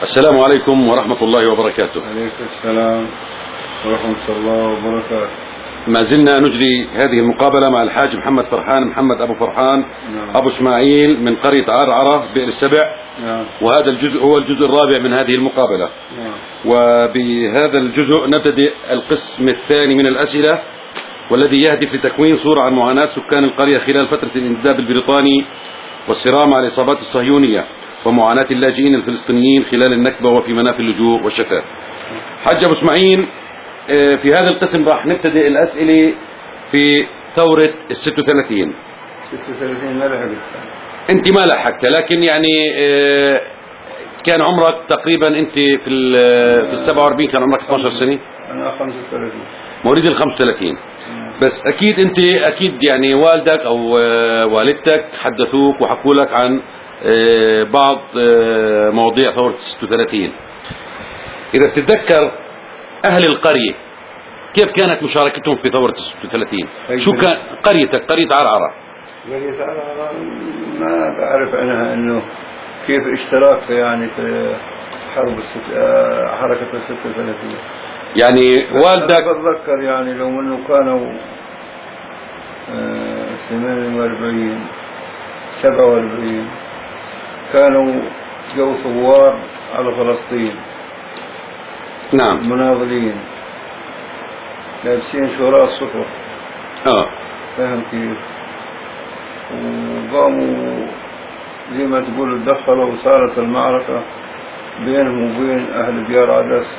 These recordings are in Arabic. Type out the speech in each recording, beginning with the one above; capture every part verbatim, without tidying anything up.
السلام عليكم ورحمة الله وبركاته. عليكم السلام ورحمة الله وبركاته. ما زلنا نجري هذه المقابلة مع الحاج محمد فرحان محمد أبو فرحان نعم. أبو إسماعيل من قرية عرعرة بئر السبع. نعم. وهذا الجزء هو الجزء الرابع من هذه المقابلة. نعم. وبهذا الجزء نبتدئ القسم الثاني من الأسئلة، والذي يهدف لتكوين صورة عن معاناة سكان القرية خلال فترة الانتداب البريطاني والصراع مع العصابات الصهيونية ومعاناة اللاجئين الفلسطينيين خلال النكبة وفي مناف اللجوء والشتات. حاج أبو إسماعيل، في هذا القسم راح نبتدئ الأسئلة في ثورة الستة وثلاثين. ستة وثلاثين ما لحقت. أنت ما لحقت، لكن يعني كان عمرك تقريبا أنت في في السبعة وأربعين كان عمرك اثناشر سنة. أنا خمسة وثلاثين. مواليد ال خمسة وثلاثين. بس أكيد أنت أكيد يعني والدك أو والدتك حدثوك وحكوا لك عن بعض مواضيع ثورة ستة وثلاثين. إذا تتذكر أهل القرية كيف كانت مشاركتهم في ثورة ستة وثلاثين؟ شو كان قريتك قرية عرعرة؟ قرية عرعرة ما بعرف عنها إنه كيف اشتراك يعني في حرب الست... حركة الستة وثلاثين. يعني والدك بتذكر يعني لو إنه كانوا ثمانية وأربعين سبعة وأربعين كانوا جو ثوار على فلسطين. نعم. مناضلين لابسين شراء الصفر. اه فاهم كيف؟ وقاموا زي ما تقول تدخلوا وصارت المعركة بينهم وبين أهل بيار عدس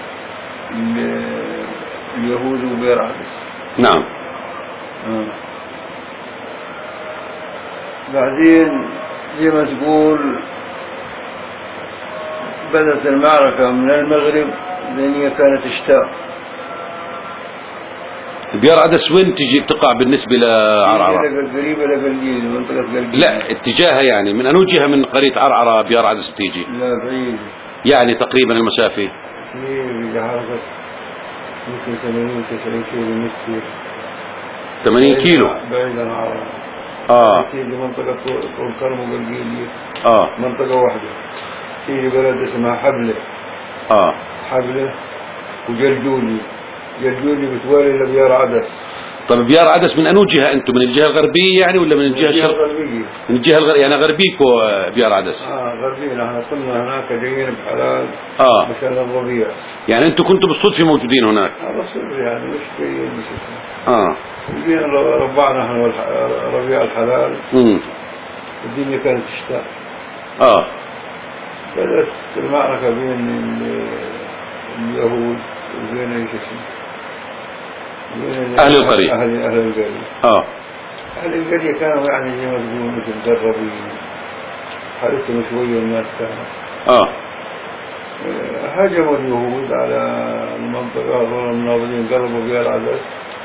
اليهود وبيار عدس. نعم. آه. بعدين زي ما تقول بدأت المعركة من المغرب لأن هي كانت اشتاء. بيار عدس وين تجي تقع بالنسبة لعرعرة؟ قريبة لقلقيل، منطقة قلقيل. لا اتجاهها يعني من أنو جهة من قرية عرعرة بيار عدس تيجي؟ لا بعيد. يعني تقريبا المسافة؟ في حركة ممكن ثمانين تسعين كيلو متر. ثمانين كيلو؟ بعيد عن عرعرة. اه تيجي منطقة طول كرم وقلقيل. اه منطقة واحدة. تيجي بلد اسمها حبلة. اه حبلة وجلجولي. جلجولي بتوالي لبيار عدس. طب بيار عدس من أنو جهة أنتم؟ من الجهة الغربية يعني ولا من الجهة الشرقية؟ من الجهة الغربية يعني غربيكو بيار عدس. اه غربية. نحن كنا هناك جايين بحلال اه مشان الربيع. يعني أنتم كنتوا بالصدفة موجودين هناك؟ اه بالصدفة يعني مش جايين مش اه جايين ربعنا نحن ربيع الحلال. امم الدنيا كانت تشتاء. اه بدأت المعركة بين اليهود وبين ايش اسمه أهل القرية. أهل أهل القرية. اه أهل القرية كانوا يعني زي ما تقول مثل مدربين، حالتهم شوية الناس كانوا. اه هاجموا اليهود على المنطقة، هذول المناضلين قربوا بها العدس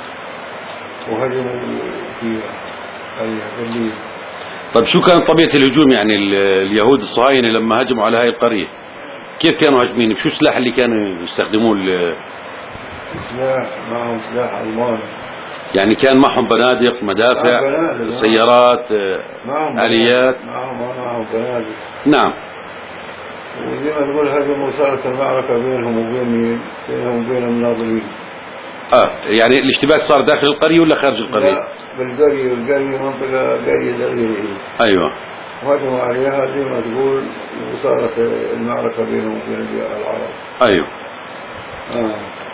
وهجموا فيها عليها بالليل. طيب شو كانت طبيعة الهجوم يعني اليهود الصهاينة لما هجموا على هاي القرية؟ كيف كانوا هاجمين؟ شو السلاح اللي كانوا يستخدموه؟ سلاح معهم سلاح ألماني. يعني كان معهم بنادق مدافع بنادق. سيارات معهم آليات. معهم معهم بنادق. نعم. وزي ما تقول هجموا وصارت المعركة بينهم وبين بينهم وبين المناضلين. اه يعني الاشتباك صار داخل القرية ولا خارج القرية؟ لا بالقرية. والقرية منطقة قرية صغيرة. ايوه. وهجموا عليها زي ما تقول وصارت المعركة بينهم وبين العرب. ايوه. آه.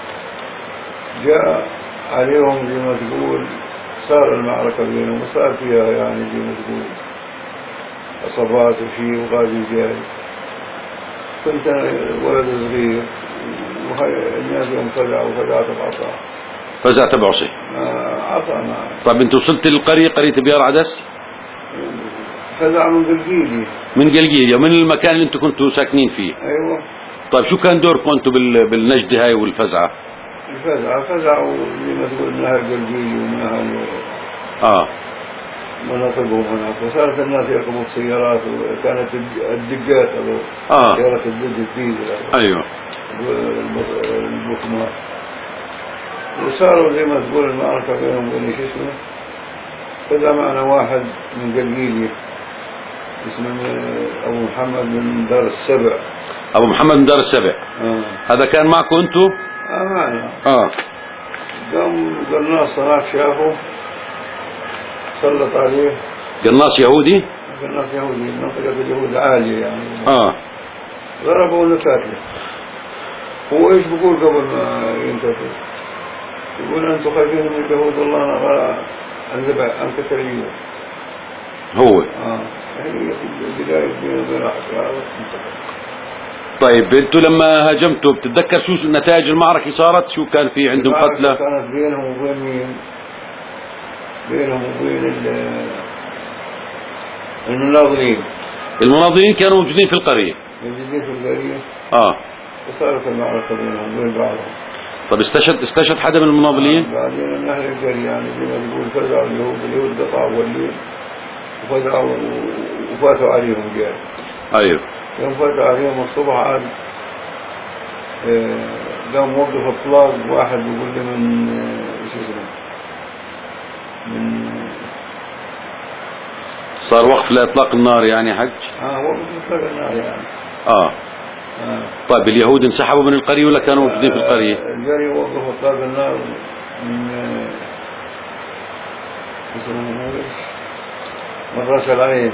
جاء عليهم زي ما تقول صار المعركة بينهم وصار فيها يعني زي ما تقول عصابات وشيء وغادي جاي. كنت ولد صغير والناس يوم فزعوا فزعت بعصا. فزعت بعصي. آه عصا معي. طيب انت وصلت للقرية قرية بيار عدس؟ فزع من قلقيلي. من قلقيلية من المكان اللي انتم كنتوا ساكنين فيه. ايوه. طيب شو كان دوركم انتم بالنجدة هاي والفزعة؟ الفزعة فزعوا زي ما تقول من أهل قلقيلي ومن أهل اه مناطقهم هناك. وصارت الناس يركبوا السيارات وكانت الدقات اه سيارات الدق الديزل. ايوه. البكمات. وصاروا زي ما تقول المعركة بينهم وبين ايش اسمه. فزع معنا واحد من قلقيلية اسمه أبو محمد من دار السبع. ابو محمد من دار السبع. آه. هذا كان معكم انتم؟ اه معنا. اه قام قناص هناك شافه سلط عليه. قناص يهودي؟ قناص يهودي، منطقة اليهود عالية يعني. اه ضربه ونكاتله. هو ايش بقول قبل ما ينتهي؟ يقول انتم خايفين من اليهود، والله انا غا انذبح انكسر ايده. هو اه هي في البداية بينه وبين احد. طيب انتوا لما هاجمتوا بتتذكر شو نتائج المعركة صارت؟ شو كان في عندهم قتلى؟ كانت بينهم وبين مين؟ بينهم وبين المناضلين. المناضلين كانوا موجودين في القرية. موجودين في القرية. اه وصارت المعركة بينهم وبين بعضهم. طب استشهد استشهد حدا من المناضلين؟ آه بعدين من أهل القرية يعني زي ما تقول فزعوا اليهود، اليهود قطعوا والليل وفزعوا وفاتوا عليهم جاي. ايوه. يوم فاتوا عليهم الصبح عاد قام وقف اطلاق، واحد بيقول لي من ايش اسمه من صار وقف لاطلاق النار يعني حج؟ اه وقف اطلاق النار يعني. اه, آه. طيب اليهود انسحبوا من القرية ولا كانوا موجودين في القرية؟ القرية وقف اطلاق النار من اسمه من راس العين،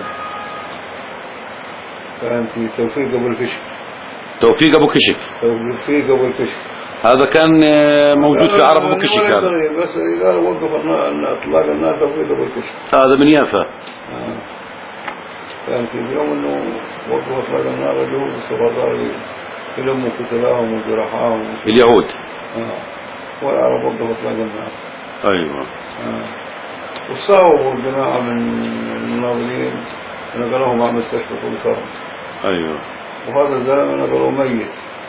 كان في توفيق ابو الكشك. توفيق ابو كشك. توفيق ابو الكشك هذا كان موجود في عرب ابو كشك هذا. بس قال وقف اطلاق النار توفيق ابو الكشك. هذا من يافا. آه. كان في يوم انه وقف اطلاق النار اليهود السباطار يلموا قتلاهم وجرحاهم. اليهود. اه والعرب وقف اطلاق النار. ايوه. آه. وصاوبوا الجماعة من المناضلين نقلوهم على مستشفى طول. ايوه. وهذا الزلمة نقلوه ميت.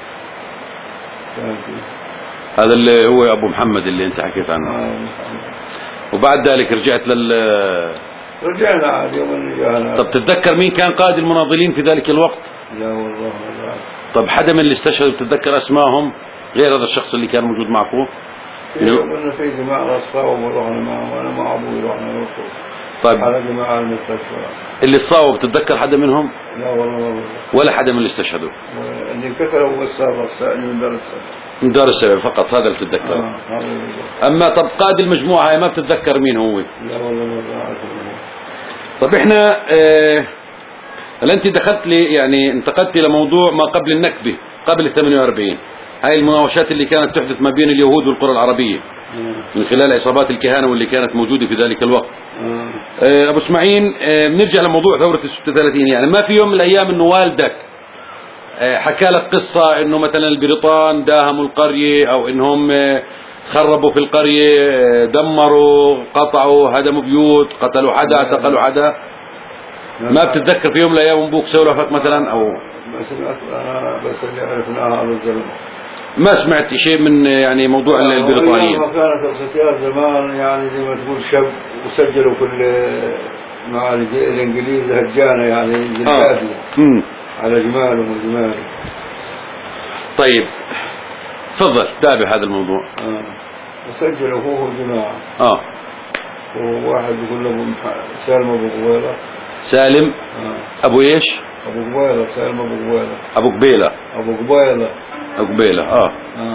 هذا اللي هو ابو محمد اللي انت حكيت عنه. آه. وبعد ذلك رجعت لل رجعنا عاد يوم اللي جانا. طب تتذكر مين كان قائد المناضلين في ذلك الوقت؟ لا والله لا. طب حدا من اللي استشهدوا بتتذكر اسمائهم غير هذا الشخص اللي كان موجود معكم؟ يوم انه في جماعة الصاوب ورحنا معه وانا مع ابوي رحنا نوصل. طيب على جماعة المستشفى. اللي صاوب بتتذكر حدا منهم؟ لا والله ما والله. ولا حدا من اللي استشهدوا؟ اللي انكسر هو السابق السائل من دار السابق. من دار السبع فقط هذا اللي بتتذكره. آه. اما طب قائد المجموعة هاي ما بتتذكر مين هو؟ لا والله ما بعرف. طب احنا اه هل انت دخلت لي يعني انتقلت الى موضوع ما قبل النكبة قبل ال ثمانية وأربعين، هاي المناوشات اللي كانت تحدث ما بين اليهود والقرى العربية من خلال عصابات الكهنة واللي كانت موجودة في ذلك الوقت. اه ابو اسماعيل اه بنرجع لموضوع ثورة ستة وثلاثين، يعني ما في يوم من الايام انه والدك اه حكى لك قصة انه مثلا البريطان داهموا القرية او انهم اه خربوا في القرية، دمروا قطعوا هدموا بيوت قتلوا حدا اعتقلوا حدا؟ ما بتتذكر في يوم من الايام ابوك سولفك مثلا او ما سمعت انا بس اللي عرفناها هذا الزلمه. ما سمعت شيء من يعني موضوع البريطانيين؟ ما كانت الختيار زمان يعني زي ما تقول شب وسجلوا كل مع الانجليز هجانه يعني زلزاليه آه. على جمالهم وجمال. طيب تفضل تابع هذا الموضوع. اه وسجلوا هو الجماعه. اه وواحد يقول له سالم ابو قبيله. سالم آه. ابو ايش؟ ابو قبيله. سالم ابو قبيله. ابو قبيله. ابو قبيله. ابو قبيله اه. اه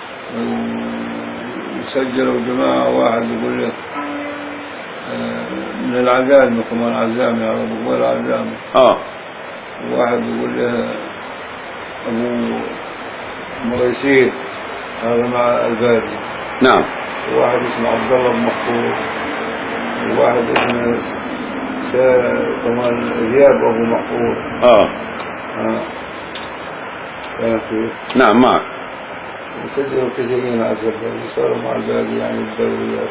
سجلوا جماعه، واحد يقول له من العزام كمان عزامي يا ابو قبيله عزامي. اه وواحد يقول له ابو مريسيد هذا مع البادي. نعم. وواحد اسمه عبد الله بن محفوظ. وواحد اسمه كمان زياد ابو محفوظ. اه اه نعم معك. وسجلوا كثيرين عزب وصاروا مع البادي يعني الدوريات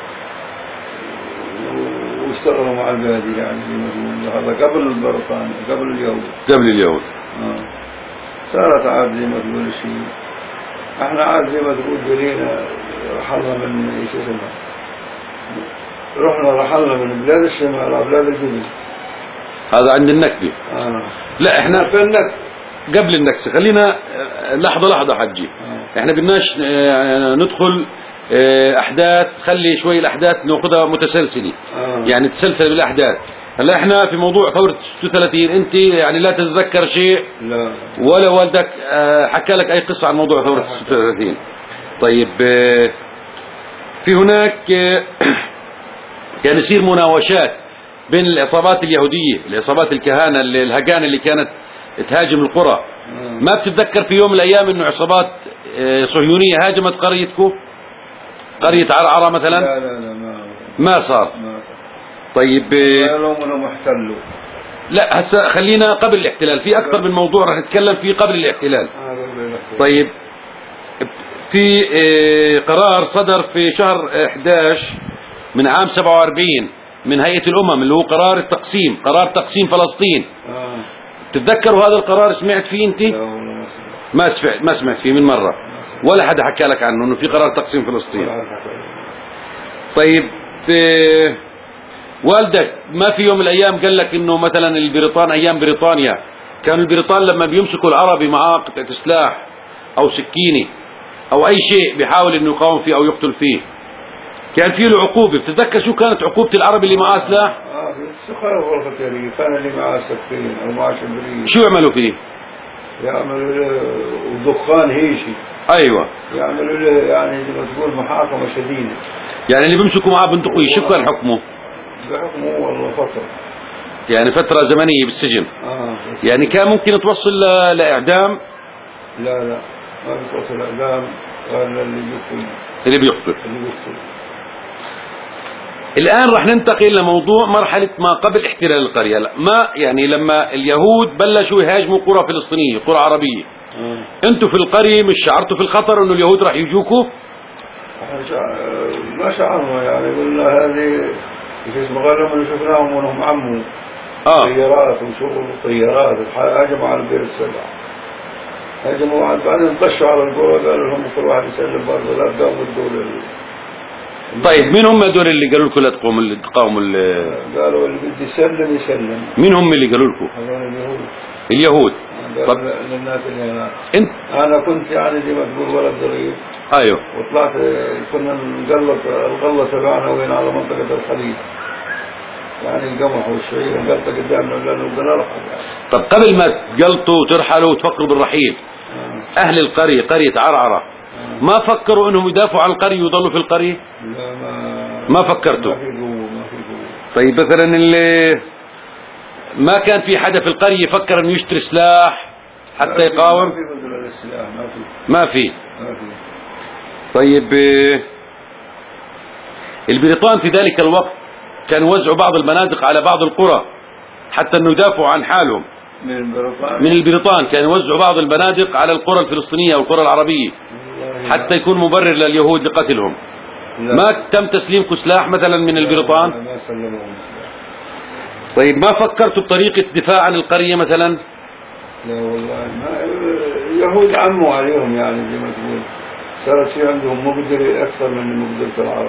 واشتغلوا مع البادي يعني هذا قبل البريطاني قبل اليهود. قبل اليهود. آه. صارت عاد زي ما تقول شيء. احنا عاد زي ما تقول جرينا رحلنا من ايش اسمه رحنا رحلنا من بلاد الشمال على بلاد الجبل. هذا عند النكبة. آه. لا احنا في النكس قبل النكسة خلينا لحظة لحظة حجي. آه. احنا بدناش ندخل احداث، خلي شوي الاحداث ناخذها متسلسلة. آه. يعني تسلسل بالاحداث. هلا احنا في موضوع ثورة ستة وثلاثين، انت يعني لا تتذكر شيء؟ لا. ولا والدك حكى لك اي قصة عن موضوع ثورة ستة وثلاثين؟ طيب في هناك كان يصير مناوشات بين العصابات اليهودية، العصابات الكهانة الهجان اللي كانت تهاجم القرى. ما بتتذكر في يوم من الايام انه عصابات صهيونية هاجمت قريتكم؟ قرية عرعرة مثلا؟ لا لا لا ما ما صار. ما طيب قالوا انهم احتلوا. لا هسه خلينا قبل الاحتلال، في اكثر من موضوع رح نتكلم فيه قبل الاحتلال. طيب في قرار صدر في شهر أحد عشر من عام سبعة وأربعين من هيئة الأمم اللي هو قرار التقسيم، قرار تقسيم فلسطين. آه. تتذكروا هذا القرار؟ سمعت فيه انت؟ ما سمعت ما سمعت فيه من مرة، ولا حدا حكى لك عنه انه في قرار تقسيم فلسطين. طيب والدك ما في يوم من الايام قال لك انه مثلا البريطان ايام بريطانيا كانوا البريطان لما بيمسكوا العربي معاه قطعة سلاح او سكينة او اي شيء بيحاول انه يقاوم فيه او يقتل فيه كان في له عقوبة؟ بتتذكر شو كانت عقوبة العربي اللي معاه سلاح؟ اه في السخرة غرفة تاريخ كان اللي معاه سكين او معاه شمرين. شو يعملوا فيه؟ يعملوا له ودخان هيشي. ايوه يعملوا له يعني زي ما تقول محاكمة شديدة. يعني اللي بيمسكوا معاه بندقية شو كان حكمه؟ بحكمه والله فترة، يعني فترة زمنية بالسجن. آه يعني كان ممكن توصل ل... لإعدام؟ لا لا ما بتوصل إعدام، قال اللي بيقتل اللي بيقتل. اللي بيقتل. الآن رح ننتقل لموضوع مرحلة ما قبل احتلال القرية. ما يعني لما اليهود بلشوا يهاجموا قرى فلسطينية، قرى عربية، آه. انتوا في القرية مش شعرتوا في الخطر انه اليهود رح يجوكوا؟ ما شعرنا يعني قلنا هذه في اسم غيرهم اللي شفناهم وهم عموا اه طيارات وشغل طيارات هاجموا على البير السبع، هاجموا على بعدين طشوا على القرى قالوا لهم كل واحد يسلم برضه لا تقاوموا الدولة. طيب مين هم هذول اللي قالوا لكم لا تقوموا تقاوموا؟ قالوا اللي بده يسلم يسلم. مين هم اللي قالوا لكم؟ اليهود. اليهود. طب للناس اللي هناك انت انا كنت يعني زي ما تقول ولد صغير. ايوه وطلعت كنا نقلط الغله تبعنا وين على منطقه الخليج، يعني القمح والشعير نقلطه قدامنا لانه بدنا نرحل يعني. طب قبل ما تقلطوا وترحلوا وتفكروا بالرحيل آه. اهل القريه قريه عرعره آه. ما فكروا انهم يدافعوا عن القريه ويضلوا في القريه؟ لا ما ما فكرتوا؟ ما في قوه ما في قوه. طيب مثلا اللي ما كان في حدا في القريه يفكر انه يشتري سلاح حتى يقاوم؟ ما في بدل السلاح ما في ما في. ما في. طيب البريطان في ذلك الوقت كانوا يوزعوا بعض البنادق على بعض القرى حتى انه يدافعوا عن حالهم. من البريطان من البريطان كانوا يوزعوا بعض البنادق على القرى الفلسطينية او القرى العربية حتى يكون مبرر لليهود لقتلهم. لا. ما تم تسليمكم سلاح مثلا من البريطان؟ ما سلموهم سلاح. طيب ما فكرتوا بطريقة دفاع عن القرية مثلا؟ لا والله ما اليهود عموا عليهم يعني زي ما تقول صارت في عندهم مقدرة أكثر من مقدرة العرب.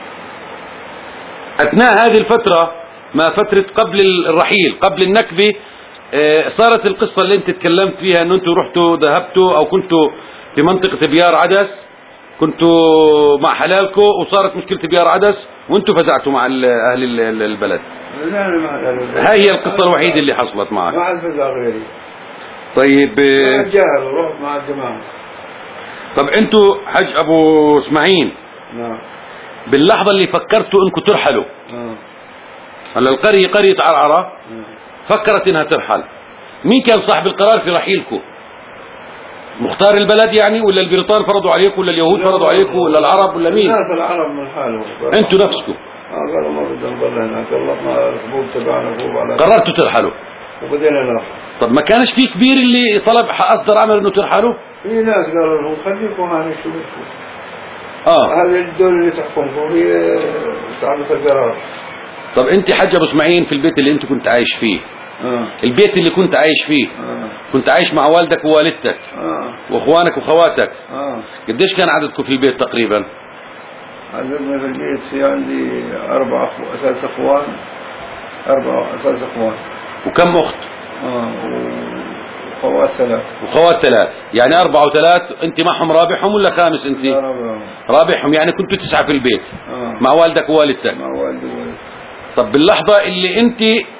أثناء هذه الفترة ما فترة قبل الرحيل قبل النكبة صارت القصة اللي أنت تكلمت فيها أنه أنتوا رحتوا ذهبتوا أو كنتوا في منطقة بيار عدس، كنتوا مع حلالكم وصارت مشكلة بيار عدس وأنتوا فزعتوا مع أهل البلد. لا أنا مع هاي هي القصة الوحيدة اللي حصلت معك؟ مع الفزع غيري. طيب جاهل رحت مع الجماعة. طب أنتوا حج أبو اسماعيل نعم باللحظة اللي فكرتوا أنكم ترحلوا آه. هلا القرية قرية عرعرة آه. فكرت انها ترحل، مين كان صاحب القرار في رحيلكم؟ مختار البلد يعني ولا البريطان فرضوا عليكم ولا اليهود فرضوا عليكم ولا العرب ولا مين؟ الناس العرب من حالهم. انتوا نفسكم اه قالوا ما بدنا نضل هناك، طلقنا الحبوب تبعنا فوق على قررتوا ترحلوا وبدينا نرحل. طب ما كانش في كبير اللي طلب اصدر امر انه ترحلوا؟ في ناس قالوا لهم خليكم هاني شو اه هذه الدولة اللي تحكمكم هي صاحبة القرار. طب انت حج ابو اسماعيل في البيت اللي انت كنت عايش فيه آه. البيت اللي كنت عايش فيه آه. كنت عايش مع والدك ووالدتك آه. واخوانك وخواتك آه. قديش كان عددكم في البيت تقريبا؟ عندنا في البيت في عندي أربع أخو... أساس أخوان أربع أساس أخوان. وكم أخت؟ آه وخوات ثلاث. وخوات ثلاث يعني أربعة وثلاث. أنت معهم رابعهم ولا خامس أنت؟ لا رابعهم. رابعهم يعني كنتوا تسعة في البيت. آه. مع والدك ووالدتك. مع والدي ووالدتي. طب باللحظة اللي أنت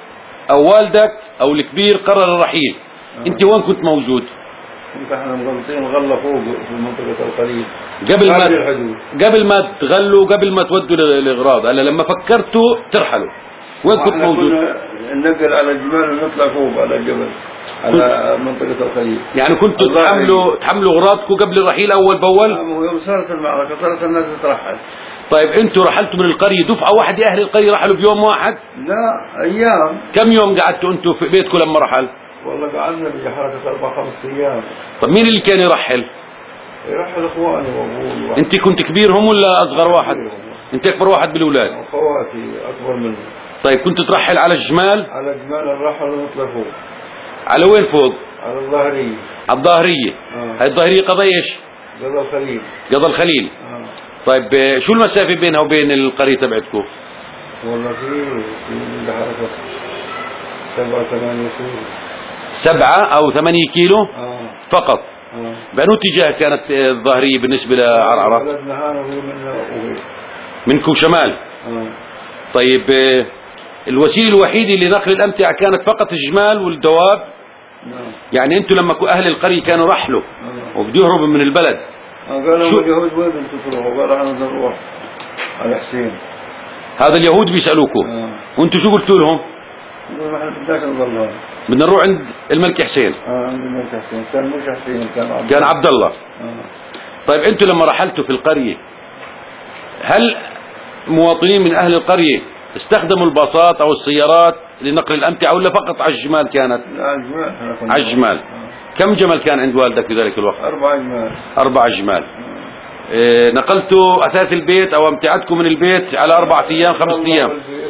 او والدك او الكبير قرر الرحيل، آه. انت وين كنت موجود؟ كنت احنا مغلطين غلة فوق في منطقة الخليل قبل ما الحدود. قبل ما تغلوا، قبل ما تودوا الاغراض، هلا لما فكرتوا ترحلوا وين كنت موجود؟ ننقل على الجبال ونطلع فوق على الجبل على منطقة الخليل. يعني كنتوا تحملوا تحملوا اغراضكم قبل الرحيل اول باول؟ يوم صارت المعركة صارت الناس تترحل. طيب انتوا رحلتوا من القرية دفعة واحدة، اهل القرية رحلوا بيوم واحد؟ لا ايام. كم يوم قعدتوا انتوا في بيتكم لما رحل؟ والله قعدنا بحركة اربع خمس ايام. طب مين اللي كان يرحل؟ يرحل اخواني وابوي. انت كنت كبيرهم ولا اصغر واحد؟ انت اكبر واحد بالاولاد؟ اخواتي اكبر مني. طيب كنت ترحل على الجمال؟ على الجمال الرحل ونطلع فوق. على وين فوق؟ على الظهرية. على الظاهرية. آه. هاي الظهرية قضى ايش؟ قضى الخليل. قضى الخليل. آه. طيب شو المسافة بينها وبين القرية تبعتكم؟ والله في في حركة سبعة ثمانية كيلو. سبعة أو ثمانية كيلو؟ آه. فقط. آه. بأنه اتجاه كانت الظاهرية بالنسبة لعرعرة؟ بلدنا هان وهي من منكم شمال. آه. طيب الوسيلة الوحيدة لنقل الأمتعة كانت فقط الجمال والدواب؟ نعم. يعني أنتم لما أهل القرية كانوا رحلوا آه. وبده يهربوا من البلد، آه. قالوا اليهود وين انتم تروحوا؟ قالوا احنا نروح على حسين. هذا اليهود بيسألوكم. آه. وانتم شو قلتوا لهم؟ قالوا احنا بدناش نضل هون، بدنا نروح عند الملك حسين. اه عند الملك حسين. كان مش حسين، كان عبد كان عبد الله. آه. طيب انتم لما رحلتوا في القرية، هل مواطنين من أهل القرية استخدموا الباصات أو السيارات لنقل الأمتعة ولا فقط على الجمال كانت؟ لا على الجمال. احنا كنا على الجمال. آه. كم جمل كان عند والدك في ذلك الوقت؟ أربع جمال. أربع جمال. آه. إيه، نقلتوا أثاث البيت أو أمتعتكم من البيت على أربعة أيام خمسة أيام.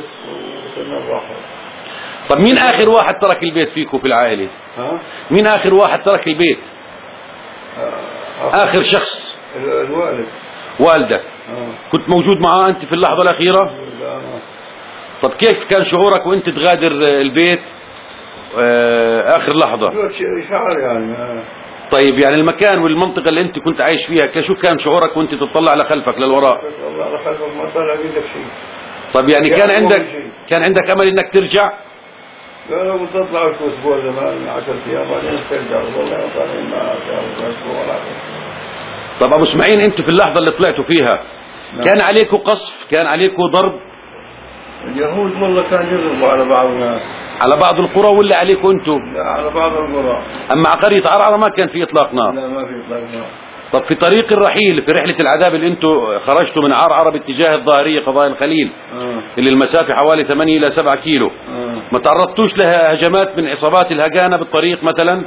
طب مين آخر واحد ترك البيت فيكم في العائلة؟ ها؟ مين آخر واحد ترك البيت؟ آه. آخر شخص. الوالد. والدك. آه. كنت موجود معاه أنت في اللحظة الأخيرة؟ لا. طب كيف كان شعورك وأنت تغادر البيت آه آخر لحظة؟ شعر يعني. آه. طيب يعني المكان والمنطقة اللي أنت كنت عايش فيها، شو كان شعورك وأنت تطلع لخلفك للوراء؟ والله لخلفك ما طلع منك شيء. طب يعني كان عندك كان عندك أمل إنك ترجع؟ قالوا بتطلعوا شو أسبوع زمان عشرة أيام بعدين ترجعوا. والله ما طالعين ما أسبوع ولا. طب أبو اسماعيل، أنتوا في اللحظة اللي طلعتوا فيها كان عليكم قصف؟ كان عليكم ضرب؟ اليهود والله كان يضربوا على بعض الناس. على بعض القرى ولا عليكم أنتوا؟ لا على بعض القرى. أما على قرية عرعرة ما كان في إطلاق نار؟ لا ما في إطلاق نار. طب في طريق الرحيل، في رحلة العذاب اللي أنتوا خرجتوا من عرعرة باتجاه الظاهرية قضاء الخليل، آه. اللي المسافة حوالي ثمانية إلى سبعة كيلو، آه. ما تعرضتوش لها هجمات من عصابات الهجانة بالطريق مثلا؟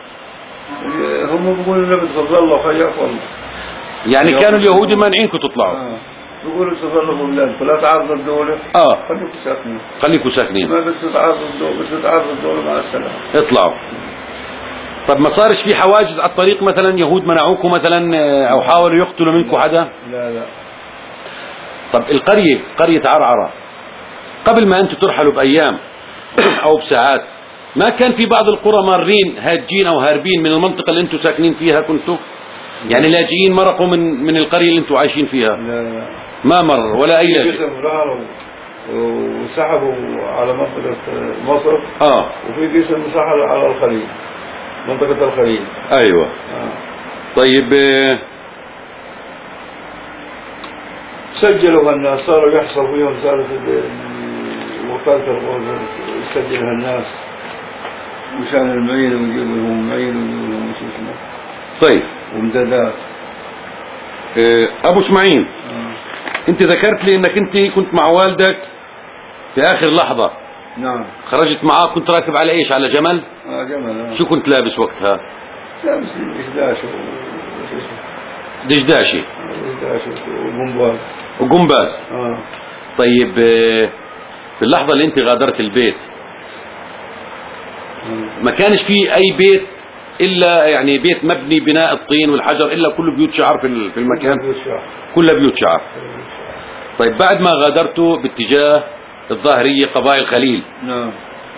هم بيقولوا لنا بتفضلوا خياك والله. يعني كانوا اليهود مانعينكم تطلعوا؟ آه. بيقولوا تفضلوا بلادكم لا تعرضوا الدولة. اه خليكم ساكنين. خليكم ساكنين. ما بتتعرضوا الدولة، بتتعرضوا الدولة مع السلامة. اطلعوا. طب ما صارش في حواجز على الطريق مثلا؟ يهود منعوكم مثلا او حاولوا يقتلوا منكم حدا؟ لا لا. طب القرية، قرية عرعرة، قبل ما انتم ترحلوا بايام او بساعات، ما كان في بعض القرى مارين هاجين او هاربين من المنطقة اللي انتم ساكنين فيها كنتوا؟ يعني لاجئين مرقوا من من القرية اللي انتم عايشين فيها؟ لا لا. ما مر ولا اي لاجئ؟ قسم ظهروا وسحبوا على منطقة مصر. اه. وفي قسم سحب على الخليل، منطقة الخليل. ايوه. آه. طيب آه سجلوا الناس، صاروا يحصل فيهم صارت وكالة الغوث يسجلها الناس مشان المعين ويجيبوا لهم معين ويجيبوا لهم شو اسمه. طيب وامدادات. آه ابو اسماعيل، آه. انت ذكرت لي انك انت كنت مع والدك في اخر لحظة. نعم. خرجت معاه، كنت راكب على ايش؟ على جمل؟ اه جمل. آه. شو كنت لابس وقتها؟ لابس دشداش دشداشي دشداش وقنباز. وقنباز. اه. طيب آه في اللحظة اللي انت غادرت البيت آه. ما كانش في اي بيت الا يعني بيت مبني بناء الطين والحجر، الا كله بيوت شعر في في المكان؟ كلها بيوت شعر. طيب بعد ما غادرتوا باتجاه الظاهرية قضاء الخليل، نعم.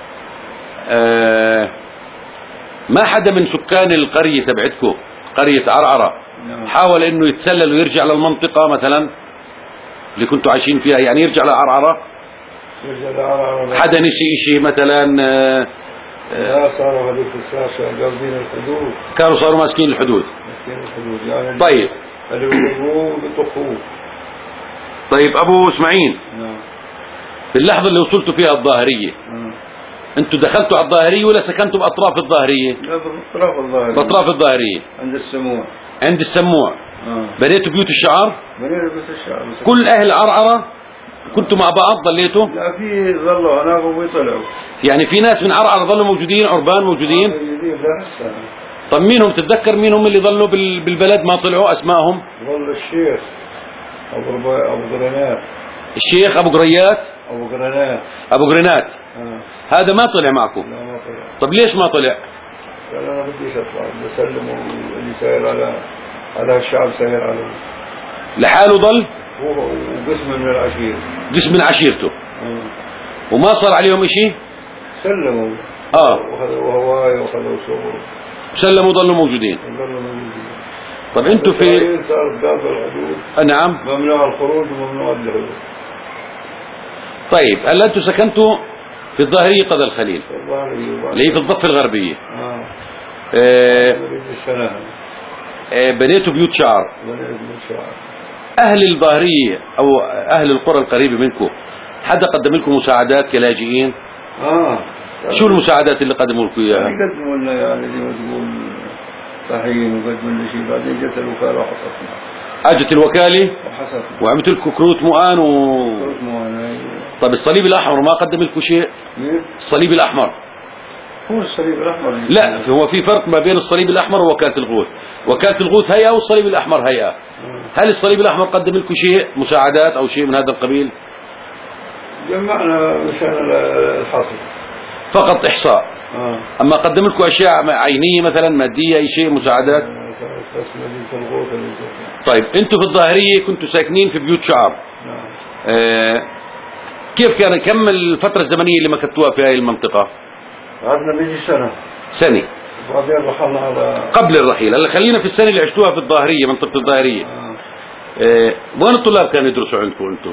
آه ما حدا من سكان القرية تبعتكم قرية عرعرة نعم. حاول انه يتسلل ويرجع للمنطقة مثلا اللي كنتوا عايشين فيها، يعني يرجع لعرعرة؟ حدا نسي شيء مثلا؟ آه لا صاروا هذول الساسة قاصدين الحدود، كانوا صاروا ماسكين الحدود. ماسكين الحدود يعني. طيب اللي بيطخوه بيطخوه. طيب أبو إسماعيل، نعم. في اللحظة اللي وصلتوا فيها الظاهرية، نعم. أنتوا دخلتوا على الظاهرية ولا سكنتوا بأطراف الظاهرية؟ لا بأطراف الظاهرية. بأطراف الظاهرية عند السموع. عند السموع. آه. بنيتوا بيوت الشعر؟ بنينا بيوت الشعر. كل أهل عرعرة كنتوا مع بعض ضليتوا؟ لا في ظلوا هناك ويطلعوا. يعني في ناس من عرعرة ظلوا موجودين، عربان موجودين؟ موجودين لسه. طب مين هم؟ تتذكر مين هم اللي ظلوا بالبلد ما طلعوا أسمائهم؟ ظل الشيخ أبو ربا أبو قرنات. الشيخ أبو قريات؟ أبو قرنات. أبو قرنات. آه. هذا ما طلع معكم؟ لا ما طلع. طب ليش ما طلع؟ قال أنا بديش أطلع، بسلم اللي ساير على على الشعب ساير عليه. لحاله ضل؟ هو وقسم من العشيرة. قسم من عشيرته. آه. وما صار عليهم إشي؟ سلموا. آه. وخذوا هواي وخذوا صور. سلموا ضلوا موجودين. ضلوا موجودين. طب أنتوا في؟ صار باب الحدود. نعم. ممنوع الخروج وممنوع الدخول. طيب هلا أنتوا سكنتوا في الظاهرية قضى الخليل اللي هي في الضفة الغربية. آه. آه. السنة. آه. بنيتوا بيوت شعر. بنيت بيوت شعر. أهل الظاهرية أو أهل القرى القريبة منكم حدا قدم لكم مساعدات كلاجئين؟ آه. شو المساعدات اللي قدموا لكم إياها؟ قدموا لنا يعني زي ما تقول طحين وقدموا لنا شيء، بعدين جت الوكالة وحصتنا. أجت الوكالة وحصتنا وعملت لكم كروت مؤان و كروت مؤان. أيوة. طب الصليب الأحمر ما قدم لكم شيء؟ مين؟ الصليب الأحمر. هو الصليب الأحمر. لا هو في فرق ما بين الصليب الأحمر ووكالة الغوث. وكالة الغوث هيئة والصليب الأحمر هيئة. هل الصليب الأحمر قدم لكم شيء مساعدات أو شيء من هذا القبيل؟ جمعنا مشان الحصر فقط إحصاء. آه. أما قدم لكم أشياء عينية مثلا مادية أي شيء مساعدات؟ بس مدينة الغوث. طيب أنتوا في الظاهرية كنتوا ساكنين في بيوت شعر. نعم. آه كيف كان كم الفترة الزمنية اللي مكثتوها في هذه المنطقة؟ قعدنا بيجي سنة. سنة. وبعدين رحلنا على قبل الرحيل. هلا خلينا في السنة اللي عشتوها في الظاهرية منطقة الظاهرية. آه. آه وين الطلاب كانوا يدرسوا عندكم أنتم؟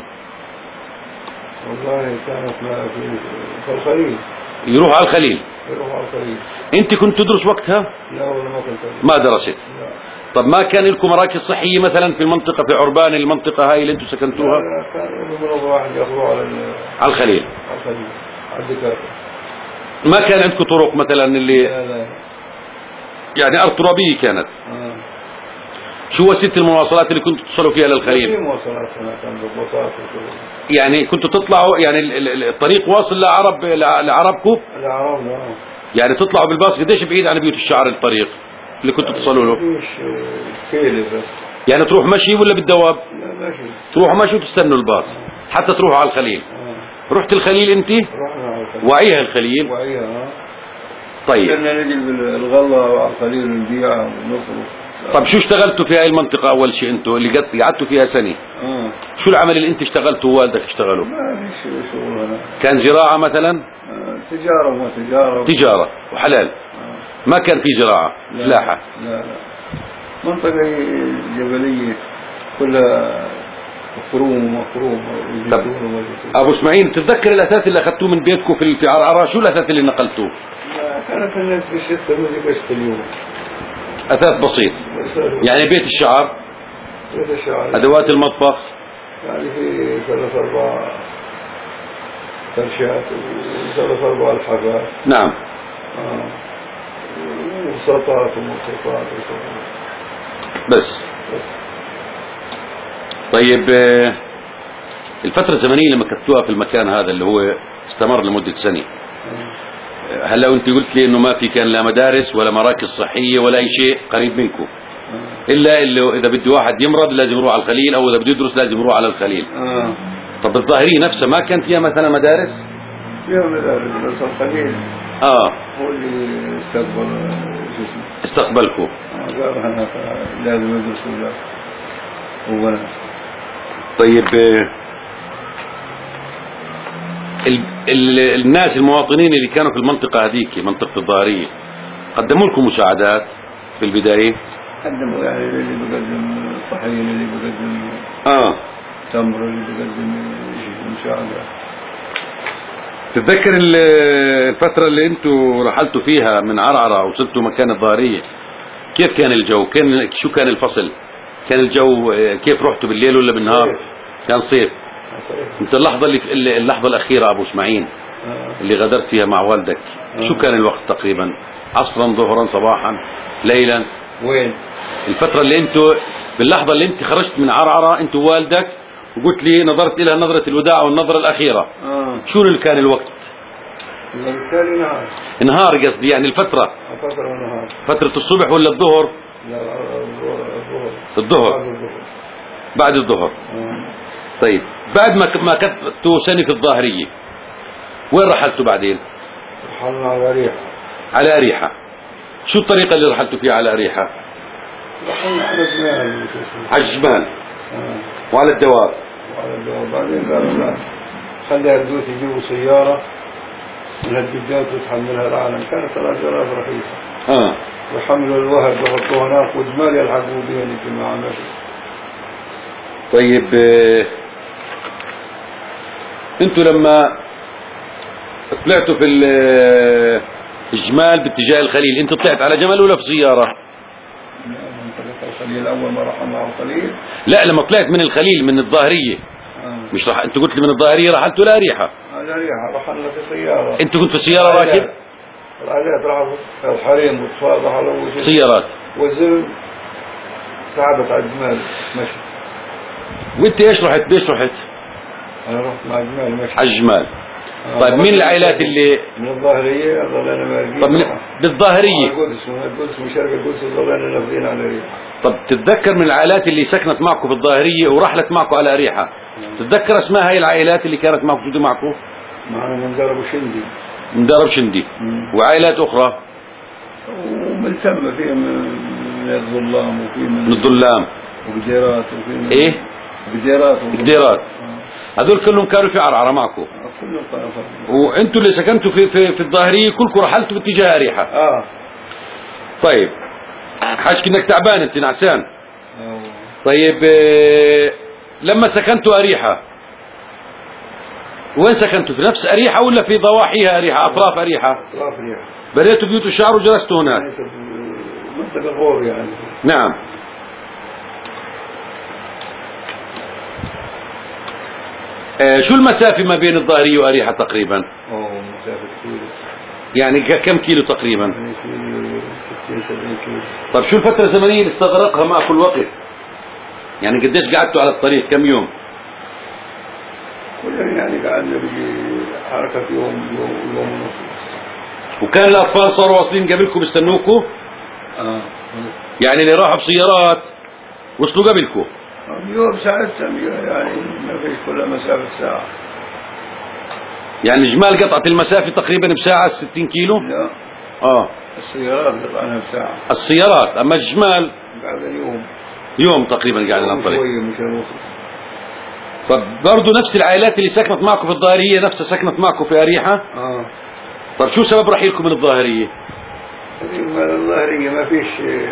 والله كانت في في الخليل. يروحوا على الخليل. يروحوا على الخليل. أنت كنت تدرس وقتها؟ لا والله ما كنت أدرس. ما درست؟ لا. طب ما كان لكم مراكز صحية مثلا في المنطقة في عربان المنطقة هاي اللي أنتم سكنتوها؟ لا كان من واحد ياخذوه على على الخليل. على الخليل على الدكاترة. ما كان عندكم طرق مثلا اللي لا لا. يعني أرض ترابية كانت؟ آه. شو وسيلة المواصلات اللي كنتوا تصلوا فيها للخليل؟ في مواصلات هناك كان بالباصات وكذا. يعني كنتوا تطلعوا يعني ال- ال- الطريق واصل لعرب لعربكم؟ الأعراب لا. يعني تطلعوا بالباص قديش بعيد عن بيوت الشعر الطريق اللي كنتوا تصلوا له؟ فيش كيلة بس. يعني تروح مشي ولا بالدواب؟ لا ماشي. تروحوا مشي وتستنوا الباص حتى تروحوا على الخليل. آه. رحت الخليل انت؟ رحنا على الخليل. وعيها الخليل. وعيها. آه. طيب. كنا نجي بالغلة وعلى الخليل نبيعها ونصرف. طب شو اشتغلتوا في هاي المنطقة أول شيء أنتوا اللي قد- قعدتوا فيها سنة؟ آه. شو العمل اللي أنت اشتغلته ووالدك اشتغله؟ ما فيش شغل هنا. كان زراعة مثلا؟ آه. تجارة وما تجارة. تجارة وحلال. آه. ما كان في زراعة لا. فلاحة. لا لا. منطقة جبلية كلها خروم ومخروم. طب أبو إسماعيل تتذكر الأثاث اللي أخذتوه من بيتكم في في عرعرة؟ شو الأثاث اللي نقلتوه؟ لا كانت الناس في الشتاء ما جبت اليوم. أثاث بسيط. يعني بيت الشعر. بيت الشعر. أدوات المطبخ. يعني في ثلاث أربع فرشات وثلاث أربع الحاجات. نعم. آه. وسطات ومسطات بس. بس. طيب آه، الفترة الزمنية اللي مكثتوها في المكان هذا اللي هو استمر لمدة سنة. آه. هلا أنت قلت لي إنه ما في كان لا مدارس ولا مراكز صحية ولا أي شيء قريب منكم. آه. إلا اللي إذا بده واحد يمرض لازم يروح على الخليل أو إذا بده يدرس لازم يروح على الخليل. آه. طب الظاهرية نفسها ما كان فيها مثلا مدارس؟ فيها مدارس بس الخليل آه. هو اللي استقبل شو اسمه. استقبلكم. آه. قال هناك لازم يدرسوا له وبنات. طيب آه، ال ال الناس المواطنين اللي كانوا في المنطقة هذيك منطقة الظاهرية قدموا لكم مساعدات في البداية؟ قدموا يعني اللي بقدم طحين اللي بقدم آه. تمر اللي بقدم مساعدة. تتذكر الفترة اللي انتوا رحلتوا فيها من عرعرة وصلتوا مكان الظاهرية، كيف كان الجو؟ كان شو كان الفصل؟ كان الجو كيف؟ رحتوا بالليل ولا بالنهار؟ كان صيف. انت اللحظة اللي اللحظة الأخيرة أبو اسماعيل اللي غادرت فيها مع والدك، شو كان الوقت تقريبا؟ عصرا، ظهرا، صباحا، ليلا؟ وين؟ الفترة اللي انتوا باللحظة اللي انت خرجت من عرعرة انت ووالدك وقلت لي نظرت إلى نظرة الوداع والنظرة الأخيرة، آه. شو اللي كان الوقت؟ بالتالي نهار. نهار قصدي، يعني الفترة فترة نهار. فترة الصبح ولا الظهر؟ لا الظهر. الظهر. بعد الظهر. آه. طيب بعد ما ما كنتوا سنة في الظاهرية وين رحلتوا بعدين؟ رحلنا على ريحة. على أريحة. شو الطريقة اللي رحلتوا فيها على أريحة؟ رحلنا على جمال. على الجمال. آه. وعلى الدواب. وعلى الدواب. بعدين قالوا لا خلي أردوت يجيبوا سيارة من هالدجاج وتحملها العالم، كانت ثلاث آلاف رخيصة. اه. وحملوا الوهد وحطوه هناك وجمال يلحقوا بها الجماعة ماشي. طيب اه انتوا لما طلعتوا في الجمال باتجاه الخليل، انت طلعت على جمل ولا في سيارة؟ الخليل أول ما رحنا معه الخليل. لا لما طلعت من الخليل من الظاهرية. آه. مش رح... انت قلت لي من الظاهرية رحلتوا لأريحة. على أريحة رحلنا في سيارة. انت كنت في السيارة راكب؟ العائلات راحوا الحريم والأطفال رحلوا سيارات. والزلم سحبت على الجمال مشي. وانت ايش رحت؟ بيش رحت؟ انا رحت مع الجمال مشي. على الجمال. طيب مين العائلات اللي من الظاهرية ظلينا مارقين؟ طب من... بالظاهرية. القدس من القدس من شرق القدس ظلينا نافذين على أريحة. طب تتذكر من العائلات اللي سكنت معكم في الظاهرية ورحلت معكم على أريحة، تتذكر اسماء هاي العائلات اللي كانت موجودة معكم؟ معنا من دار أبو شندي. من دار أبو شندي. وعائلات أخرى؟ ومن ثم في من الظلام وفي من من الظلام وقديرات وفي من ايه؟ قديرات قديرات. هذول كلهم كانوا في عرعرة معكم؟ كلهم كانوا. وانتوا اللي سكنتوا في في, في الظاهرية كلكم رحلتوا باتجاه أريحة؟ اه. طيب حاجك انك تعبان انت نعسان. أوه. طيب اه لما سكنتوا أريحة وين سكنتوا؟ في نفس أريحة ولا في ضواحيها أريحة؟ أطراف أريحة؟ أطراف أريحة. بنيتوا بيوت الشعر وجلستوا هناك؟ منطقة غور يعني. نعم. آه شو المسافة ما بين الظاهرية وأريحة تقريبا؟ اوه مسافة كيلو. يعني كم كيلو تقريبا؟ يعني ستين سبعين كيلو. طيب شو الفترة الزمنية اللي استغرقها معكم الوقت؟ يعني قديش قعدتوا على الطريق؟ كم يوم؟ كلنا يعني قعدنا بيجي حركة يوم يوم يوم ونص. وكان الأطفال صاروا واصلين قبلكم بيستنوكوا؟ اه. يعني اللي راحوا بسيارات وصلوا قبلكم؟ يوم ساعة يعني ما فيش كلها مسافة ساعة. يعني إجمال قطعة المسافة تقريبا بساعة ستين كيلو؟ لا. اه. السيارات قطعناها بساعة. السيارات، أما الإجمال قاعد يوم. يوم تقريبا قاعد على الطريق. شوية مش هنوصل. طب برضه نفس العائلات اللي سكنت معكم في الظاهرية نفسها سكنت معكم في أريحة؟ اه. طب شو سبب رحيلكم من الظاهرية؟ الظاهرية ما فيش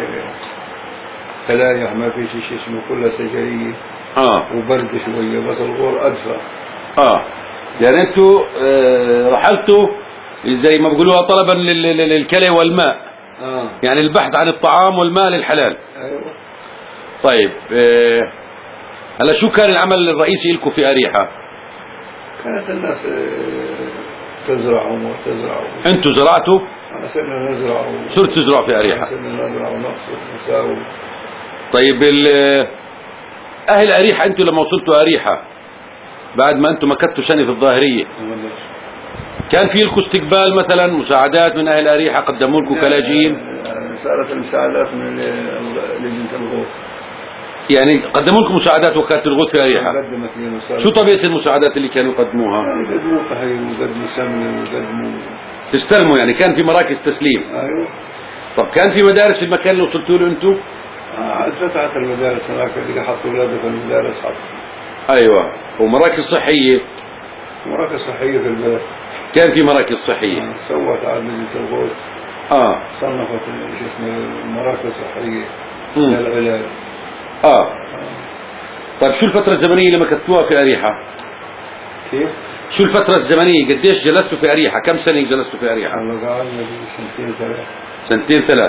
فلايح، ما فيش شيء اسمه كلها سجرية. اه. وبرد شوية بس الغور أدفى. اه. يعني انتوا آه رحلتوا زي ما بيقولوها طلبا للكلى والماء. اه. يعني البحث عن الطعام والماء للحلال. ايوه. طيب آه هلا شو كان العمل الرئيسي لكم في أريحة؟ كانت الناس تزرع وتزرع. انتوا زرعتوا؟ صرنا نزرع. صرت تزرع في أريحة؟ صرنا نزرع ونقصد ونساوي. طيب أهل أريحة أنتوا لما وصلتوا أريحة بعد ما أنتوا مكثتوا سنة في الظاهرية كان في لكم استقبال مثلا مساعدات من أهل أريحة قدموا لكم كلاجئين؟ صارت المساعدات من لجنة الغوث. يعني قدموا لكم مساعدات وكالة الغوث في أريحة؟ شو طبيعة المساعدات اللي كانوا يقدموها؟ يعني يقدموا قهوة ويقدموا سمنة ويقدموا تستلموا، يعني كان في مراكز تسليم. ايوه. طب كان في مدارس في المكان اللي وصلتوا له انتم؟ اه فتحت المدارس هناك اللي حطوا اولادهم في المدارس حطوا. ايوه. ومراكز صحيه؟ مراكز صحيه في البلد. كان في مراكز صحيه. آه. سوت عاد لجنة الغوث. اه. صنفت شو اسمه مراكز صحيه مم. للعلاج. اه. آه. طيب شو الفترة الزمنية اللي مكثتوها في أريحة؟ كيف؟ شو الفترة الزمنية؟ قديش جلستوا في أريحة؟ كم سنة جلستوا في أريحة؟ أنا قعدنا في سنتين ثلاث. سنتين ثلاث.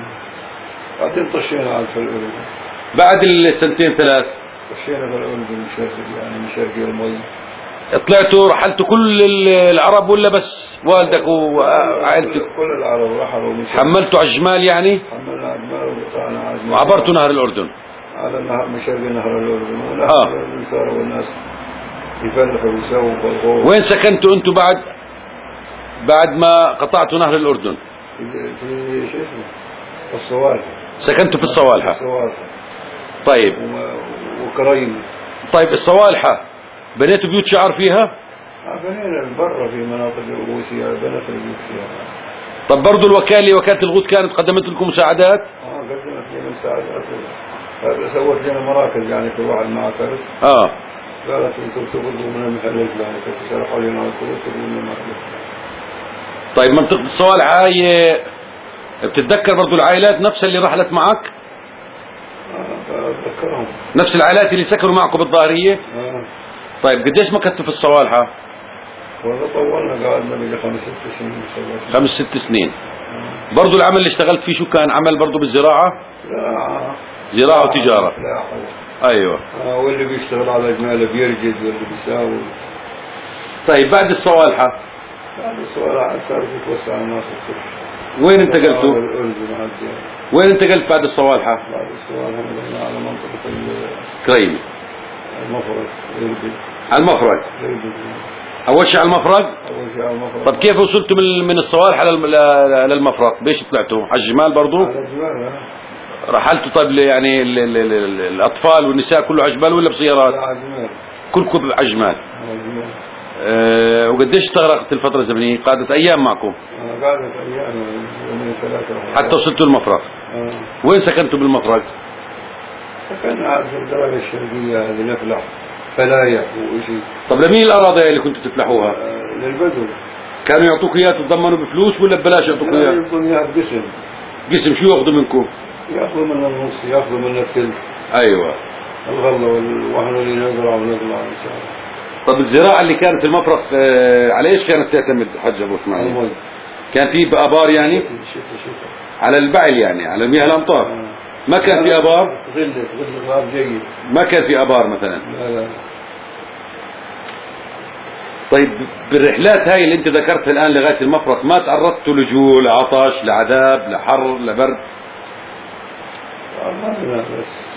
بعدين طشينا على في الأردن. بعد السنتين ثلاث طشينا في الأردن مشاركة يعني مشاركة المي. طلعتوا رحلتوا كل العرب ولا بس والدك وعائلتك؟ كل العرب رحلوا. حملتوا على الجمال يعني؟ حملنا على الجمال وقطعنا على الجمال. وعبرتوا نهر الأردن؟ على النهر مشاركة نهر الأردن. ونهر آه. الأردن صاروا الناس يفلحوا ويسووا بالغور. وين سكنتوا أنتوا بعد بعد ما قطعتوا نهر الأردن؟ في شو اسمه؟ الصوالحة. سكنتوا في الصوالحة. الصوالحة. طيب. وكريم. طيب الصوالحة بنيتوا بيوت شعر فيها؟ بنينا برا في مناطق الغوثية بنت البيوت فيها. طب برضو الوكالة وكالة الغوث كانت قدمت لكم مساعدات؟ اه قدمت لنا مساعدات. سوت لنا مراكز يعني كل واحد معه كرت. اه. قالت انتم تقبضوا من المحل الفلاني شرحوا لنا الكروت تقبضوا من المحل الفلاني. طيب منطقة الصوالحة هي بتتذكر برضو العائلات نفسها اللي رحلت معك؟ اه بتذكرهم. نفس العائلات اللي سكنوا معكم بالظاهرية؟ اه. طيب قديش مكثتوا في الصوالحة؟ والله طولنا قعدنا بقى خمس ست سنين. خمس ست سنين. آه. برضو العمل اللي اشتغلت فيه شو كان؟ عمل برضو بالزراعة؟ لا. زراعة وتجارة. لا حول. ايوه. آه واللي بيشتغل على جماله بيرجد واللي بيساوي. طيب بعد الصوالحة؟ بعد الصوالحة صار يتوسع الناس الصبح. وين انتقلتوا؟ وين انتقلت بعد الصوالحة؟ بعد الصوالحة نقلنا على منطقة كريمي. المفرق. على المفرق. أول شيء على المفرق؟ أول شيء على المفرق. طب كيف وصلتوا من من الصوالحة للمفرق؟ بيش طلعتوا؟ على الجمال برضو؟ على الجمال. رحلتوا طيب يعني ال ال ال ال الأطفال والنساء كله على جمال ولا بسيارات؟ لا على الجمال. كلكم على جمال. على الجمال. أه وقديش استغرقت الفترة الزمنية؟ قعدت أيام معكم؟ أنا قعدت أيام يومين ثلاثة. حتى وصلتوا المفرق؟ آه. وين سكنتوا بالمفرق؟ سكننا على الدرجة الشرقية هذه نفلح فلايح وشيء. طب لمين الأراضي اللي كنتوا تفلحوها؟ آه للبدو. كانوا يعطوك إياها تتضمنوا بفلوس ولا ببلاش يعطوك إياها؟ يعطون إياها بقسم. قسم شو ياخذوا منكم؟ ياخذوا منا النص ياخذوا منا الثلث. أيوة. الغلة واحنا اللي نزرع ونطلع إن شاء الله. طب الزراعة اللي كانت في المفرق آه على إيش كانت تعتمد حج أبو إسماعيل؟ كان في آبار يعني؟ على البعل يعني على مياه الأمطار. آه. ما كان في آبار؟ غلة غلة غاب جيد. ما كان في آبار مثلا؟ لا لا. طيب بالرحلات هاي اللي انت ذكرتها الآن لغاية المفرق ما تعرضتوا لجوع لعطش لعذاب لحر لبرد؟ ما بس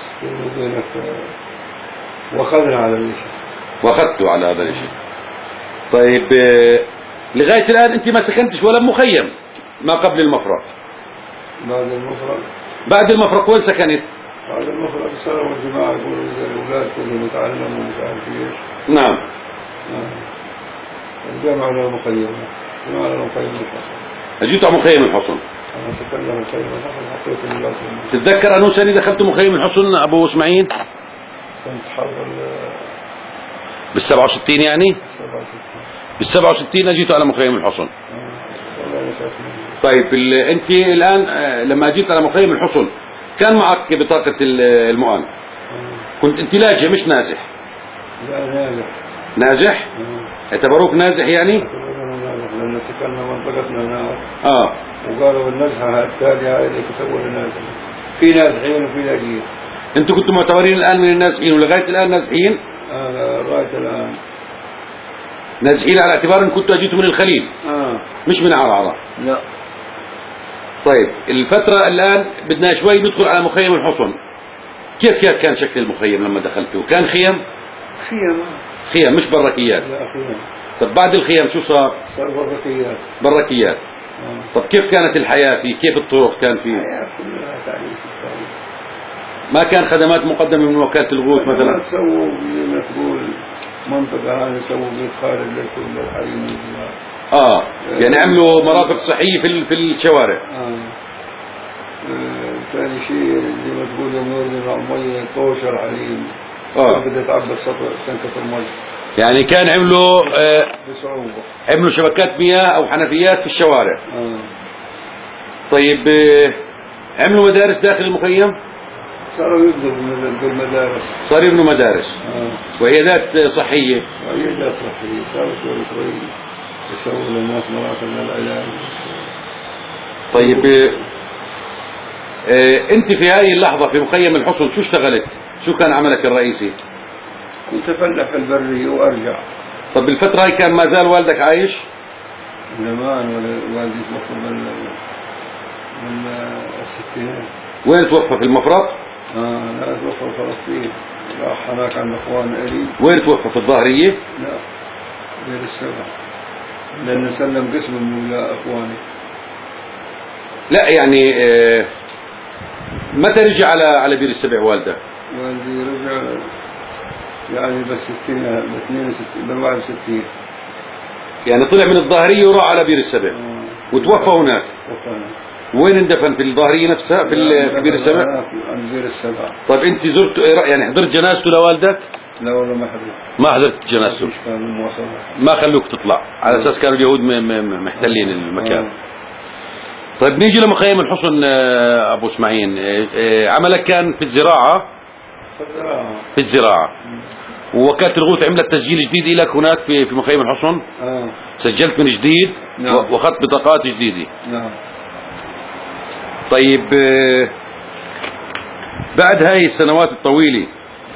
واخذنا على الشيء. واخذتوا على هذا الشيء. طيب لغاية الآن انت ما سكنتش ولا بمخيم ما قبل المفرق؟ بعد المفرق. بعد المفرق وين سكنت؟ بعد المفرق صاروا الجماعة يقولوا الأولاد كلهم يتعلموا ومش عارف ايش. نعم. نعم. جمعنا المخيم. جمعنا المخيم الحصن. اجيتوا على مخيم الحصن. أنا سكننا مخيم الحصن حطيت الناس. تتذكر أنه سنة دخلتوا مخيم الحصن أبو إسماعيل؟ سنة حرب بالسبعة وستين يعني؟ سبعة وستين. بالسبعة وستين أجيتوا على مخيم الحصن. آه. طيب أنت الآن لما أجيت على مخيم الحصن كان معك بطاقة المؤن؟ آه. كنت أنت لاجئ مش نازح؟ لا نازح. نازح؟ آه. اعتبروك نازح يعني؟ لأن سكننا منطقتنا هناك. اه. وقالوا النزحة التالية هذه كتبوا لنا في نازحين وفي لاجئين. انتوا كنتوا معتبرين الآن من النازحين ولغاية الآن نازحين؟ آه لغاية الآن. نازحين على اعتبار ان كنتوا اجيتوا من الخليل؟ اه. مش من عرعرة؟ لا. طيب الفترة الآن بدنا شوي ندخل على مخيم الحصن. كيف كيف كان شكل المخيم لما دخلتوا؟ كان خيم؟ خيم. خيم مش بركيات؟ لا خيم. طب بعد الخيام شو صار؟ صار بركيات. بركيات. آه. طب كيف كانت الحياة فيه؟ كيف الطرق كان فيه؟ الحياة كلها تعيش التعيش. ما كان خدمات مقدمة من وكالة الغوث مثلا؟ سووا زي ما تقول منطقة هذه سووا بيت خارج لكل الحريم. اه يعني عملوا مرافق صحية في في الشوارع. اه. ثاني شيء زي ما تقول يوم يوردوا المية طوشة حريم. اه. بدها تعبى السطح تنكت المي. يعني كان عملوا آه بصعوبة. عملوا شبكات مياه او حنفيات في الشوارع. آه. طيب آه عملوا مدارس داخل المخيم؟ صاروا يبدوا بالمدارس. صار يبنوا مدارس آه. وعيادات صحية. وعيادات صحية صاروا شوي شوي يسووا للناس مراكز للعلاج. طيب اه انت في هذه اللحظة في مخيم الحصن شو اشتغلت؟ شو كان عملك الرئيسي؟ كنت أفلح في البرية وأرجع. طب بالفترة هاي كان ما زال والدك عايش؟ زمان والدي توفى بال من الستينات. وين توفى في المفرط؟ اه لا توفى في فلسطين، راح هناك عند اخوان الي. وين توفى في الظاهرية؟ لا غير السبع، لأن سلم قسم إلى اخواني. لا يعني اه متى رجع على على بير السبع والدك؟ والدي رجع يعني بالستينات ب اثنين وستين ب واحد وستين. يعني طلع من الظاهرية وراح على بير السبع آه. وتوفى هناك. توفى. وين اندفن؟ في الظاهرية نفسها في بير السبع؟ عند بير السبع. طيب انت زرت يعني حضرت جنازته لوالدك؟ لا والله ما حضرت. ما حضرت جنازته؟ ما خلوك تطلع على اساس كانوا اليهود محتلين المكان. آه. طيب نيجي لمخيم الحصن ابو اسماعيل، عملك كان في الزراعة؟ في الزراعة. في الزراعة. ووكالة الغوث عملت تسجيل جديد لك هناك في في مخيم الحصن؟ اه سجلت من جديد؟ نعم. واخذت بطاقات جديدة؟ نعم. طيب بعد هاي السنوات الطويلة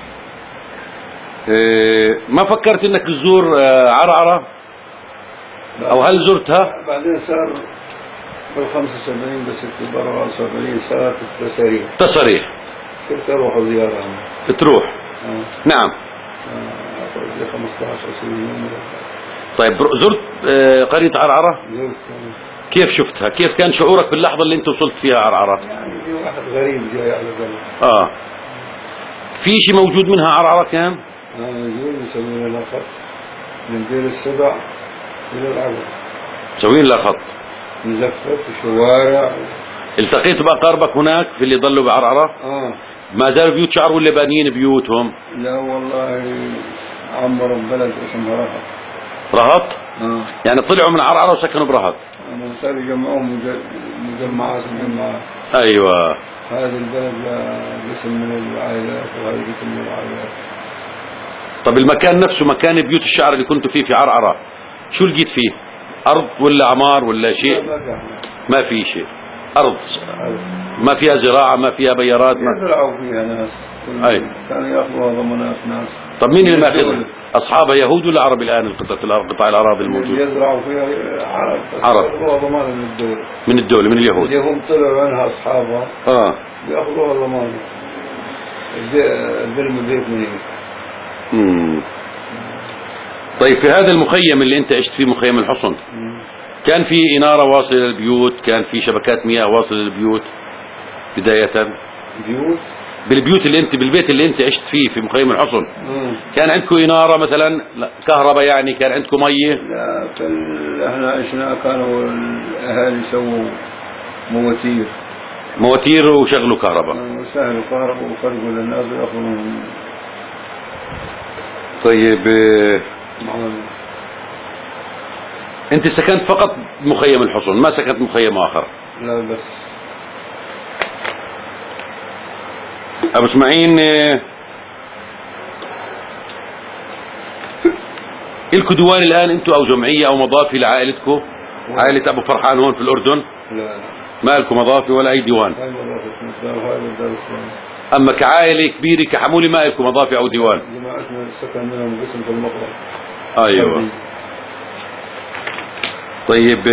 ما فكرت انك تزور عرعرة؟ او هل زرتها؟ بعدين صار بال خمسة وسبعين بس أربعة وسبعين صارت التساريح. تصاريح. صرت اروح زيارة. تروح؟ آه. نعم. آه. خمسة عشر سنة. طيب زرت قرية عرعرة؟ زرت. كيف شفتها؟ كيف كان شعورك باللحظة اللي انت وصلت فيها عرعرة؟ يعني في واحد غريب جاي على بالي. اه في شيء موجود منها عرعرة كان؟ اه موجود مسوين لها خط من بير السبع إلى العرعرة. مسوين لها خط. مزفت وشوارع. التقيت بأقاربك هناك في اللي ضلوا بعرعرة؟ اه ما زالوا بيوت شعر ولا بانيين بيوتهم؟ لا والله عمروا بلد اسمها رهط. رهط؟ اه يعني طلعوا من عرعرة وسكنوا برهط. أنا صار يجمعوهم مجمعات مجمعات. أيوة. هذا البلد قسم من العائلات وهذا قسم من العائلات. طب المكان نفسه مكان بيوت الشعر اللي كنتوا فيه في عرعرة شو لقيت فيه؟ أرض ولا عمار ولا شيء؟ ما في شيء. أرض ما فيها زراعة ما فيها بيارات ما يزرعوا فيها ناس. أي كانوا يأخذوها ضمانات ناس. طب مين اللي ماخذها؟ أصحابها يهود ولا عرب الآن القطع قطاع الأراضي الموجودة؟ يزرعوا فيها عرب. عرب. يأخذوها ضمانة من الدولة. من الدولة من اليهود. اليهود طلعوا عنها أصحابها. آه. يأخذوها ضمانة. الظلم بيت منين؟ امم طيب في هذا المخيم اللي أنت عشت فيه مخيم الحصن مم. كان في إنارة واصلة للبيوت؟ كان في شبكات مياه واصلة للبيوت بداية؟ بيوت؟ بالبيوت اللي انت بالبيت اللي انت عشت فيه في مخيم الحصن مم. كان عندكم إنارة مثلا؟ كهرباء يعني؟ كان عندكم مية؟ لا في احنا عشنا كانوا الاهالي يسووا مواتير. مواتير وشغلوا كهرباء. سهلوا كهرباء وفرقوا للناس وياخذون. طيب معهم. انت سكنت فقط مخيم الحصن ما سكنت مخيم اخر؟ لا بس. ابو اسماعيل الكم ديوان الان انتم او جمعية او مضافي لعائلتكم؟ عائلة ابو فرحان هون في الاردن؟ لا ما لكم مضافي ولا اي ديوان؟ هاي مضافة. اما كعائلة كبيرة كحمولة ما لكم مضافي او ديوان؟ جماعتنا سكن منهم قسم في المقرى. ايوه. طيب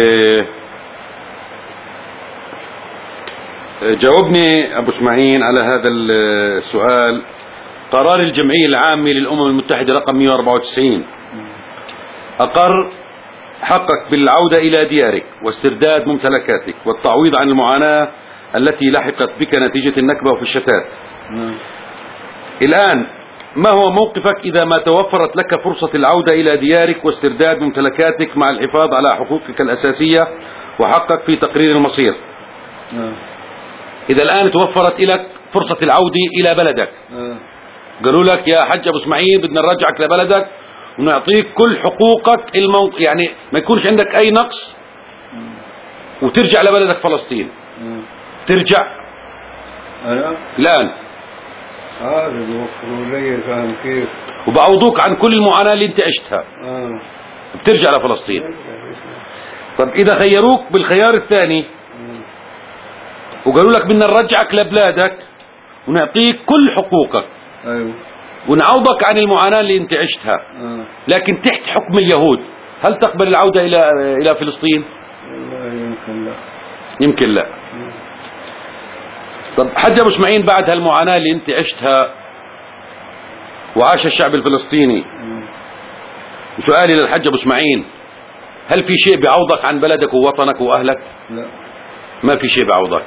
جاوبني ابو اسماعيل على هذا السؤال. قرار الجمعية العامة للأمم المتحدة رقم مئة وأربعة وتسعين أقر حقك بالعودة إلى ديارك واسترداد ممتلكاتك والتعويض عن المعاناة التي لحقت بك نتيجة النكبة وفي الشتات. الآن ما هو موقفك إذا ما توفرت لك فرصة العودة إلى ديارك واسترداد ممتلكاتك مع الحفاظ على حقوقك الأساسية وحقك في تقرير المصير؟ إذا الآن توفرت لك فرصة العودة إلى بلدك قالوا لك يا حج أبو اسماعيل بدنا نرجعك لبلدك ونعطيك كل حقوقك المو... يعني ما يكونش عندك أي نقص وترجع لبلدك فلسطين، ترجع أنا الآن هذا بيوفروا لي، فاهم كيف؟ وبعوضوك عن كل المعاناة اللي انت عشتها، آه. بترجع لفلسطين. طب إذا خيروك بالخيار الثاني وقالوا لك بدنا نرجعك لبلادك ونعطيك كل حقوقك، أيوه، ونعوضك عن المعاناة اللي انت عشتها، آه. لكن تحت حكم اليهود، هل تقبل العودة إلى إلى فلسطين؟ والله يمكن لا. يمكن لا. طب حج أبو اسماعيل، بعد هالمعاناة اللي انت عشتها وعاش الشعب الفلسطيني، سؤالي للحج أبو اسماعيل، هل في شيء بيعوضك عن بلدك ووطنك وأهلك؟ لا، ما في شيء بيعوضك.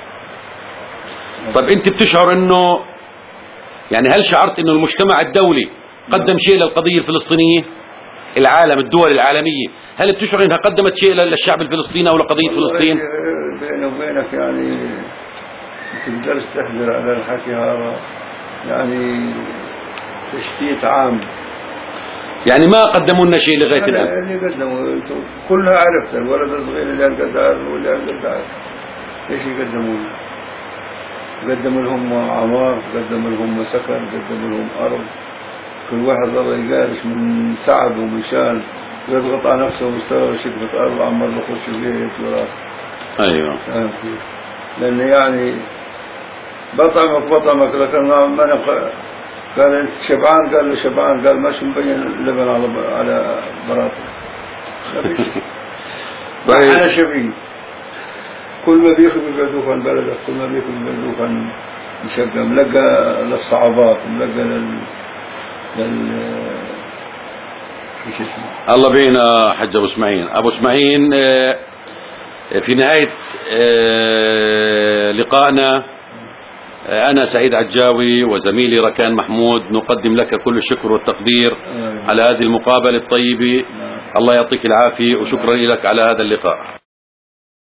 طب انت بتشعر انه، يعني هل شعرت انه المجتمع الدولي قدم شيء للقضية الفلسطينية؟ العالم، الدول العالمية، هل بتشعر انها قدمت شيء للشعب الفلسطيني او لقضية فلسطين؟ بيني وبينك يعني ما تقدرش تحذر على الحكي هذا، يعني تشتيت عام. يعني ما قدموا لنا شيء لغاية الآن؟ اللي قدموا كلها عرفت، الولد الصغير اللي قدر واللي قدر ايش يقدموا له؟ قدموا لهم عمار، قدموا لهم سكن، قدموا لهم أرض. كل واحد ظل يقارش من تعب ومشان يضغط على نفسه ويستوى شقفة أرض عمر يخش بيت وراس. أيوه. فاهم كيف؟ لأن يعني بطعمك بطعمك، لكن ما نبقى. قال أنت شبعان؟ قال له شبعان. قال ماشي مبين اللبن على على براطه. طيب. أنا شبيه. كل ما بياخذ بيبعدوه عن بلدك، كل ما بياخذ بيبعدوه عن مشقة، ملقى للصعوبات، ملقى لل لل ايش اسمه؟ الله بينا حج ابو اسماعيل. ابو اسماعيل، في نهاية لقائنا أنا سعيد عجاوي وزميلي ركان محمود نقدم لك كل الشكر والتقدير على هذه المقابلة الطيبة. الله يعطيك العافية وشكرا لك على هذا اللقاء.